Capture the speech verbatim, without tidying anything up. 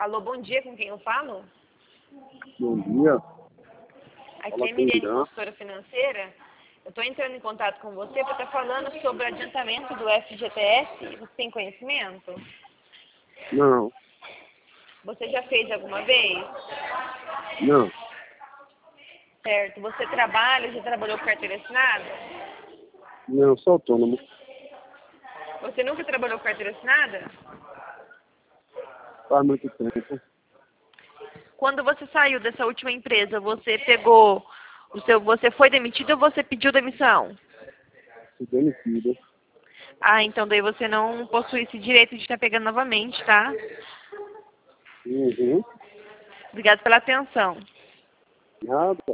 Alô, bom dia, com quem eu falo? Bom dia. Aqui Fala é com o Milene, Irã. consultora financeira. Eu estou entrando em contato com você para estar falando sobre o adiantamento do F G T S. Você tem conhecimento? Não, Você já fez alguma vez? não, Certo. Você trabalha, já trabalhou com carteira assinada? não, sou autônomo. Você nunca trabalhou com carteira assinada? Faz muito tempo. Quando você saiu dessa última empresa, você pegou o seu, você foi demitido ou você pediu demissão? Fui demitido. Ah, então daí você não possui esse direito de estar pegando novamente, tá? Uhum. Obrigado pela atenção. Nada.